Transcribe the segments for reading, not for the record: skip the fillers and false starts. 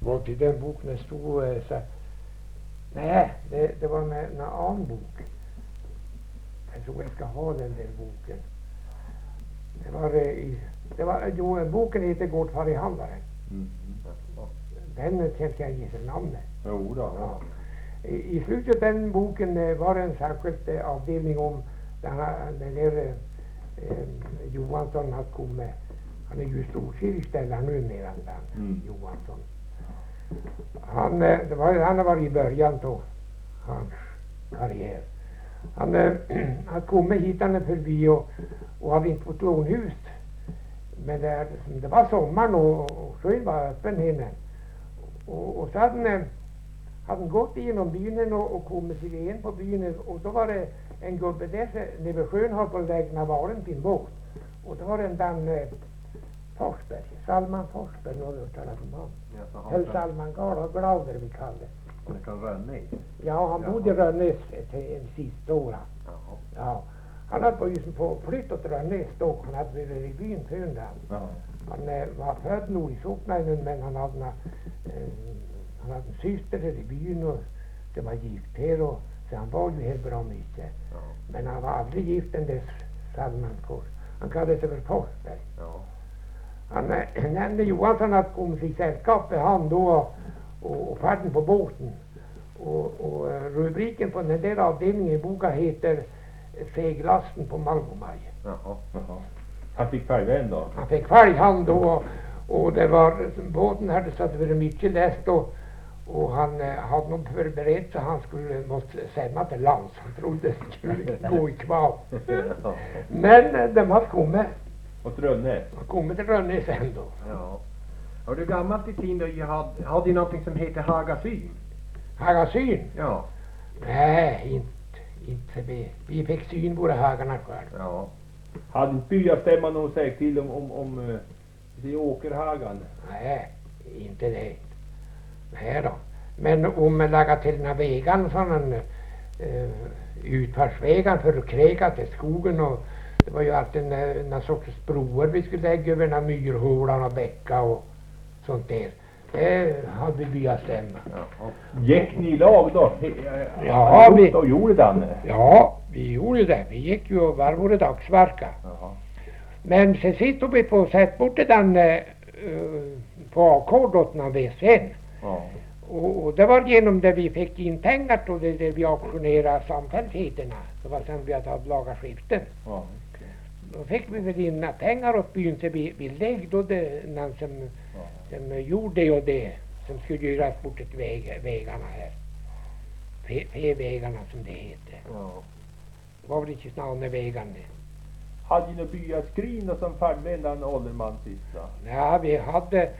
var till den boken det stod så. Nej, det var en annan bok. Jag tror jag ska ha den där boken. Boken heter Gårdfarihandlaren. Den tänkte jag ge sig namnet. Jo då. Ja. I slutet av den boken var det en särskild avdelning om den där Johansson har kommit. Han är ju storkirkställare numera, Johansson. Han har varit i början på hans karriär. Han hade kommit hit förbi och hade inte fått lånhus. Men det var sommaren och sjön var öppen henne. Och så hade han gått igenom byn och kommit sig igen på byn. Och då var det en gubbe där nere vid sjön höll på att lägga varen till en båt. Och då var det den Forsberg, Salman Forsberg, någon har talat om honom. Eller Salman Glauder vi kallar det. Han är från Rönne? Ja, han bodde i Rönnes till en sista år. Ja. Han hade på flyttat till Rönnes då. Han hade varit i byn för den. Han var född nog i Socknainen, men han hade en syster i byn och det var gift här och så han var ju helt bra mycket. Men han var aldrig gift den där Salman Forsberg. Han kallade sig för Forsberg. Han nämnde Johansson att kom sig sällskap med han då och färden på båten. Och rubriken på den där avdelningen i boken heter Seglasten på Malmömaj. Han fick färg en då? Han fick färg han då och det var båten hade så att det var mycket läst och han hade nog förberett så han måste sämma till lands. Han trodde det skulle gå i kval. Men de hade kommit. Och till Rönne? Han kommit till Rönne sen då. Ja. Har du gammalt i tiden då hade du någonting som heter Hagasyn? Hagasyn? Ja. Nej, inte vi fick syn på hagarna själv. Ja. Hade inte byastämman någon sagt till om åkerhagan? Nej, inte det. Nej då. Men om man lägger till den här vägen sån utfartsvägen för att kräka till skogen och det var ju alltid en sorts broar vi skulle lägga över den här myrhålan och bäcka och sånt där. Det hade vi byastämma. Gick ni i lag då? Ja, vi gjorde den? Ja, vi gjorde det. Vi gick ju varje dagsverka. Men sen sitter vi på sätt bort den på ackordotna vid sen. Och det var genom det vi fick in pengar då det vi auktionerade samfälligheterna. Det var sen vi hade lagat skiften. Då fick vi väl in pengar och byn så vi lägg det någon som gjorde det och det som skulle göras bort till vägarna här. Vägarna som det heter. Det var väl inte snarare vägarna. Hade ni några byaskrin som färdade en ålderman sista? Ja, vi hade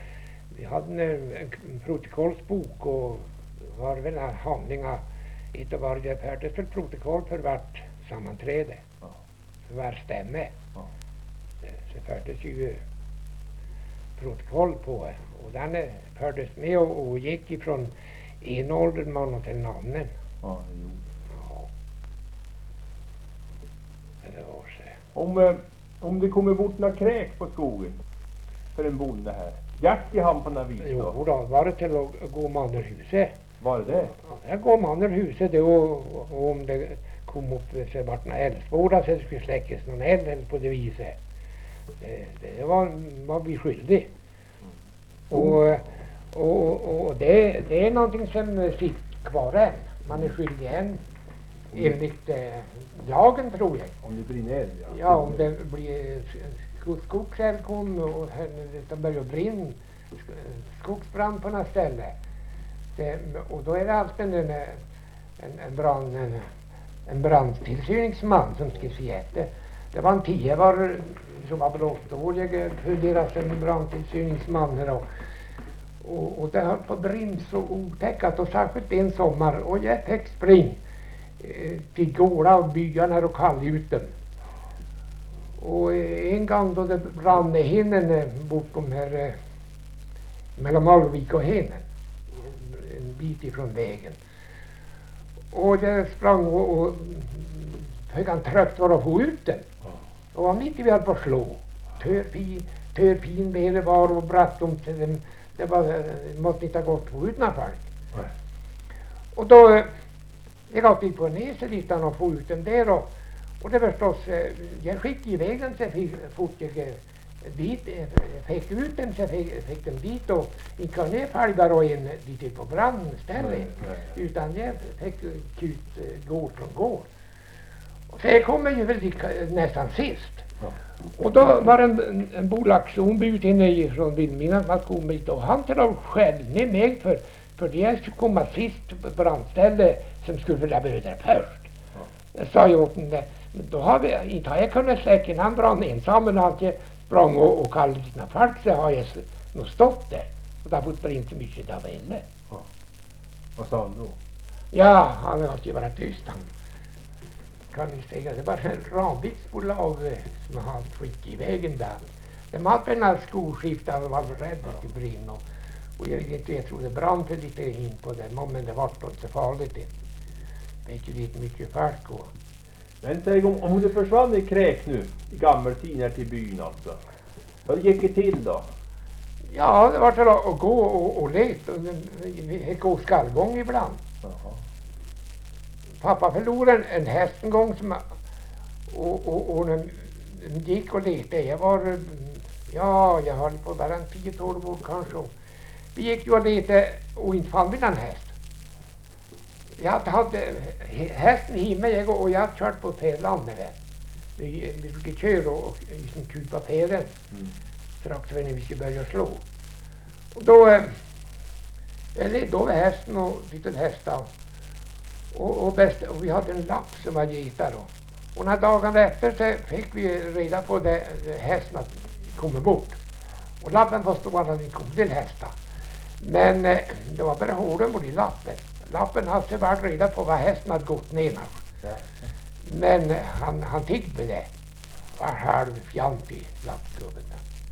en protokollsbok och var väl handlingar. Inte var det fördes väl protokoll för vart sammanträde. För var stämme. Så fördes ju protokoll på och den fördes med och gick ifrån en ålderman till en annan. Det var så. Om det kommer bort några kräk på skogen för en bonde här. Jakt i han på några vis då? Jo då, var det till att gå mannerhuset. Var det? Ja, jag går mannerhuset då och om det kom upp så vart några eldsvårdar så det skulle släckas någon eld eller på det viset. Det var vi skyldig. Och det är någonting som sitter kvar än. Man är skyldig än enligt lagen tror jag. Om det brinner eld, ja. Ja, om det blir skogseld kom och det börjar brinna skogsbrand på något ställe. Och då är det alltid en brandtillsyningsman som ska se efter. Det var en 10 var som var blåstålig för deras en brandtillsyningsman här och det höll på att brinna så otäckat och särskilt en sommar och jag fick spring till gårda och byarna och kallgjuten. Och en gång då det brann i hinnen bort de här mellan Malvik och Henen en bit ifrån vägen. Och jag sprang och fick han trögt för att få ut den. Och var mitt i vi höll på att slå. Törpin det var och bratt dem till Det måste inte ha gått på utan folk. Nej. Och då jag gav vi på näset dit och få ut den där och det förstås jag skickade iväg den så fort jag dit fick ut den så fick den dit och inte ner falgar och in dit på brandstället utan jag fick ut gård från gård. Och så jag kommer ju väl nästan sist. Ja. Och då var en bolagsombud inne från Vilhelmina som hade kommit och han till att skällde mig för det jag skulle komma sist på brandstället som skulle vilja böda först. Ja. Sa jag åt den där, då har inte har jag kunnat släcka en brand ensam men har jag sprang och kallade sina folk så har jag nog stått där. Och det har fått inte mycket där inne. Ja. Vad sa han då? Ja, han har ju varit tyst han. Kan ni säga, det var en Ramviksbolag som har skickat iväg den där. De hade en skoskift och var rädda att det brinna. Och jag tror det brann för lite in på den, men det var inte så farligt. Det gick ju lite mycket folk och... Men säg om du försvann i kräk nu, i gammeltiden till byn alltså. Vad gick det till då? Ja, det var till att gå och leta. Vi gå skallgång ibland. Jaha. Pappa förlorade en häst en gång som och den gick och letade. Jag höll på bara en 10-12 år kanske. Vi gick ju och letade och inte fann vi någon häst. Jag hade hästen hemma och jag hade kört på Fäland med den. Vi fick köra och liksom kupa fäden. Strax när vi skulle börja slå. Och då ledde över hästen och lite hästar. Och vi hade en lapp som var gita då. Och när dagarna efter så fick vi reda på det hästen att komma bort. Och lappen förstod att den kom till hästar. Men det var bara hålen på i lappen. Lappen hade varit reda på vad hästen hade gått ner med. Ja. Men han tyckte det. Var halvfjantig lappgubben.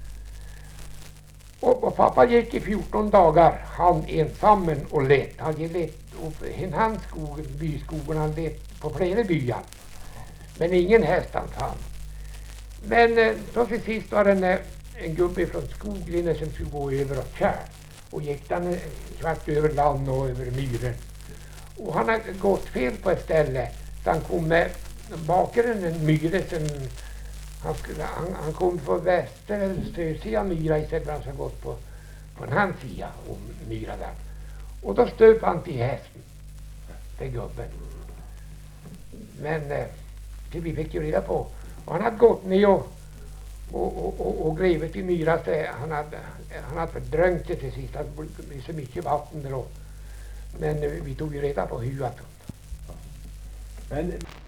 Och pappa gick i 14 dagar, han ensam och let. Han gick let upp i hans skog, byskogen, han let på flera byar. Men ingen häst han fann. Men då till sist var det en gubbe från Skoglinne som skulle gå över och köra. Och gick den kvart över land och över myren. Och han hade gått fel på ett ställe. Så han kom med bakaren en myre som han kom på väster eller stödsidan myra istället för att han gått på en hans sida och myra där. Och då stöp han till hästen. Till gubben. Men det vi fick ju reda på. Och han hade gått ner och grivit i myra så han hade fördränkt det till sist. Det blev så mycket vatten där. Men vi tog ju reda på hur att... Men